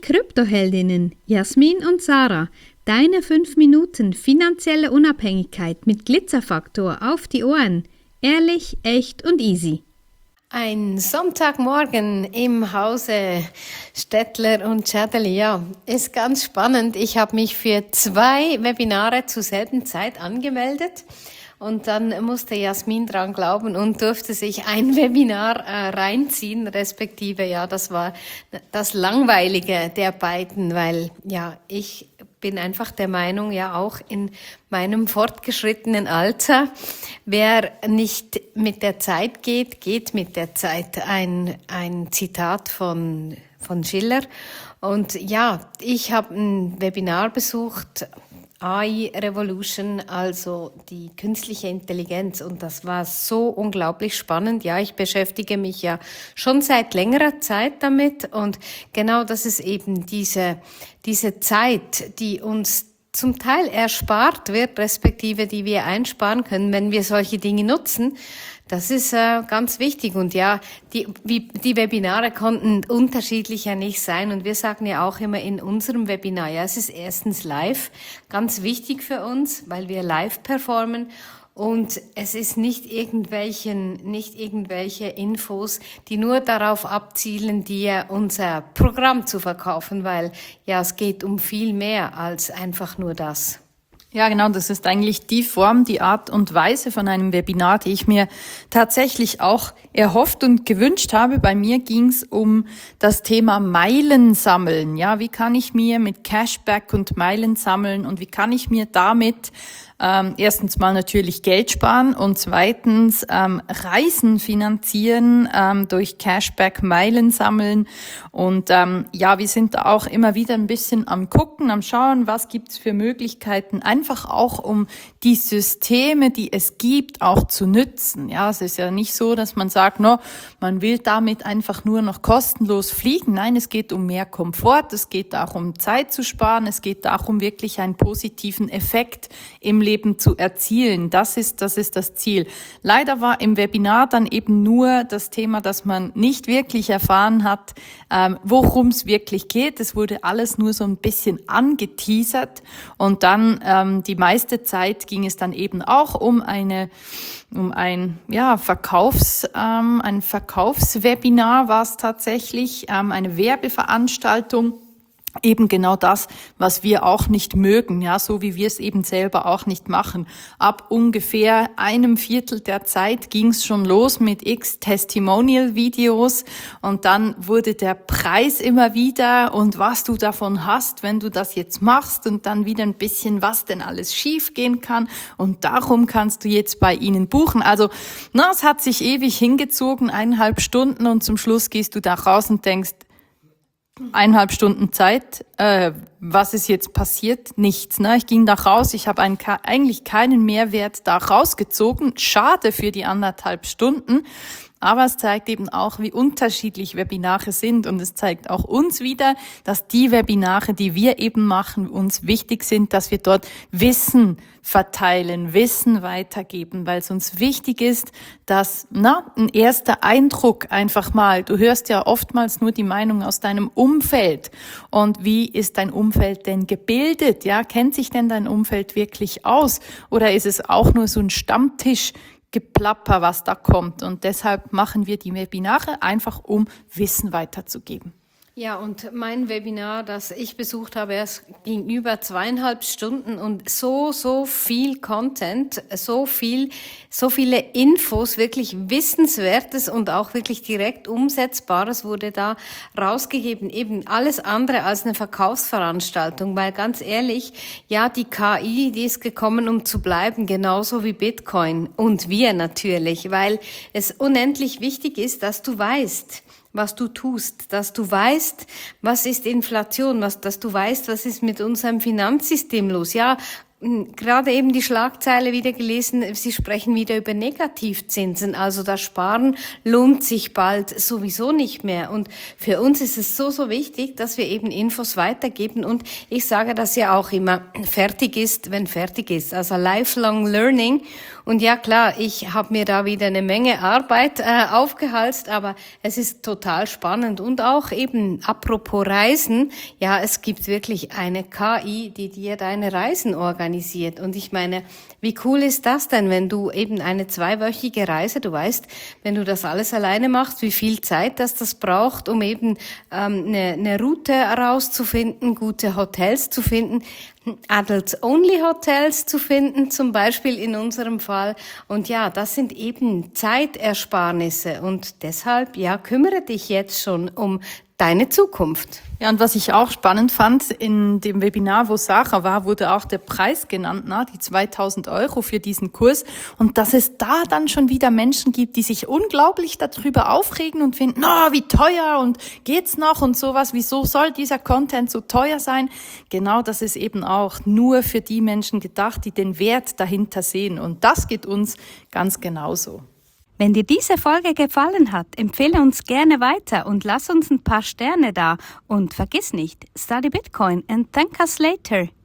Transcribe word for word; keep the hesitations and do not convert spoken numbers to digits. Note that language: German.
Kryptoheldinnen Jasmin und Sarah. Deine fünf Minuten finanzielle Unabhängigkeit mit Glitzerfaktor auf die Ohren. Ehrlich, echt und easy. Ein Sonntagmorgen im Hause Stettler und Schädeli, ja, ist ganz spannend. Ich habe mich für zwei Webinare zur selben Zeit angemeldet und dann musste Jasmin dran glauben und durfte sich ein Webinar äh, reinziehen, respektive, ja, das war das Langweilige der beiden, weil, ja, ich bin einfach der Meinung, ja auch in meinem fortgeschrittenen Alter, wer nicht mit der Zeit geht, geht mit der Zeit. Ein, ein Zitat von, von Schiller. Und ja, ich habe ein Webinar besucht, A I Revolution, also die künstliche Intelligenz. Und das war so unglaublich spannend. Ja, ich beschäftige mich ja schon seit längerer Zeit damit. Und genau das ist eben diese, diese Zeit, die uns zum Teil erspart wird, respektive die wir einsparen können, wenn wir solche Dinge nutzen. Das ist äh, ganz wichtig. Und ja, die, wie, die Webinare konnten unterschiedlicher nicht sein. Und wir sagen ja auch immer in unserem Webinar, ja, es ist erstens live, ganz wichtig für uns, weil wir live performen. Und es ist nicht irgendwelchen, nicht irgendwelche Infos, die nur darauf abzielen, dir unser Programm zu verkaufen, weil ja, es geht um viel mehr als einfach nur das. Ja, genau, das ist eigentlich die Form, die Art und Weise von einem Webinar, die ich mir tatsächlich auch erhofft und gewünscht habe. Bei mir ging es um das Thema Meilen sammeln. Ja, wie kann ich mir mit Cashback und Meilen sammeln und wie kann ich mir damit ähm, erstens mal natürlich Geld sparen und zweitens ähm, Reisen finanzieren ähm, durch Cashback, Meilen sammeln. Und ähm, ja, wir sind da auch immer wieder ein bisschen am Gucken, am Schauen, was gibt's für Möglichkeiten, einfach auch um die Systeme, die es gibt, auch zu nützen. Ja, es ist ja nicht so, dass man sagt, no, man will damit einfach nur noch kostenlos fliegen. Nein, es geht um mehr Komfort, es geht darum, Zeit zu sparen, es geht darum, wirklich einen positiven Effekt im Leben zu erzielen. Das ist, das ist das Ziel. Leider war im Webinar dann eben nur das Thema, dass man nicht wirklich erfahren hat, ähm, worum es wirklich geht. Es wurde alles nur so ein bisschen angeteasert und dann ähm, die meiste Zeit ging es dann eben auch um eine, um ein ja Verkaufs, ähm, ein Verkaufswebinar war es tatsächlich, ähm, eine Werbeveranstaltung. Eben genau das, was wir auch nicht mögen, ja, so wie wir es eben selber auch nicht machen. Ab ungefähr einem Viertel der Zeit ging es schon los mit x Testimonial-Videos und dann wurde der Preis immer wieder und was du davon hast, wenn du das jetzt machst und dann wieder ein bisschen, was denn alles schief gehen kann und darum kannst du jetzt bei ihnen buchen. Also, na, es hat sich ewig hingezogen, eineinhalb Stunden und zum Schluss gehst du da raus und denkst, eineinhalb Stunden Zeit, äh, was ist jetzt passiert? Nichts. Ne? Ich ging da raus, ich habe einen, eigentlich keinen Mehrwert da rausgezogen. Schade für die anderthalb Stunden. Aber es zeigt eben auch, wie unterschiedlich Webinare sind und es zeigt auch uns wieder, dass die Webinare, die wir eben machen, uns wichtig sind, dass wir dort Wissen verteilen, Wissen weitergeben, weil es uns wichtig ist, dass na ein erster Eindruck einfach mal, du hörst ja oftmals nur die Meinung aus deinem Umfeld und wie ist dein Umfeld denn gebildet? Ja, kennt sich denn dein Umfeld wirklich aus oder ist es auch nur so ein Stammtisch Geplapper, was da kommt. Und deshalb machen wir die Webinare einfach, um Wissen weiterzugeben. Ja, und mein Webinar, das ich besucht habe, es ging über zweieinhalb Stunden und so, so viel Content, so viel, so viele Infos, wirklich Wissenswertes und auch wirklich direkt Umsetzbares wurde da rausgegeben. Eben alles andere als eine Verkaufsveranstaltung, weil ganz ehrlich, ja, die K I, die ist gekommen, um zu bleiben, genauso wie Bitcoin und wir natürlich, weil es unendlich wichtig ist, dass du weißt, was du tust, dass du weißt, was ist Inflation, was, dass du weißt, was ist mit unserem Finanzsystem los. Ja, gerade eben die Schlagzeile wieder gelesen, Sie sprechen wieder über Negativzinsen. Also das Sparen lohnt sich bald sowieso nicht mehr. Und für uns ist es so, so wichtig, dass wir eben Infos weitergeben. Und ich sage das ja auch immer, fertig ist, wenn fertig ist. Also lifelong learning. Und ja klar, ich habe mir da wieder eine Menge Arbeit äh, aufgehalst, aber es ist total spannend. Und auch eben apropos Reisen, ja, es gibt wirklich eine K I, die dir deine Reisen organisiert. Und ich meine, wie cool ist das denn, wenn du eben eine zweiwöchige Reise, du weißt, wenn du das alles alleine machst, wie viel Zeit das das braucht, um eben ähm, eine, eine Route herauszufinden, gute Hotels zu finden, Adults-Only-Hotels zu finden, zum Beispiel in unserem Fall. Und ja, das sind eben Zeitersparnisse. Und deshalb, ja, kümmere dich jetzt schon um deine Zukunft. Ja, und was ich auch spannend fand, in dem Webinar, wo Sarah war, wurde auch der Preis genannt, na, die zweitausend Euro für diesen Kurs. Und dass es da dann schon wieder Menschen gibt, die sich unglaublich darüber aufregen und finden, na, wie teuer und geht's noch und sowas, wieso soll dieser Content so teuer sein? Genau, das ist eben auch nur für die Menschen gedacht, die den Wert dahinter sehen. Und das geht uns ganz genauso. Wenn dir diese Folge gefallen hat, empfehle uns gerne weiter und lass uns ein paar Sterne da. Und vergiss nicht, study Bitcoin and thank us later.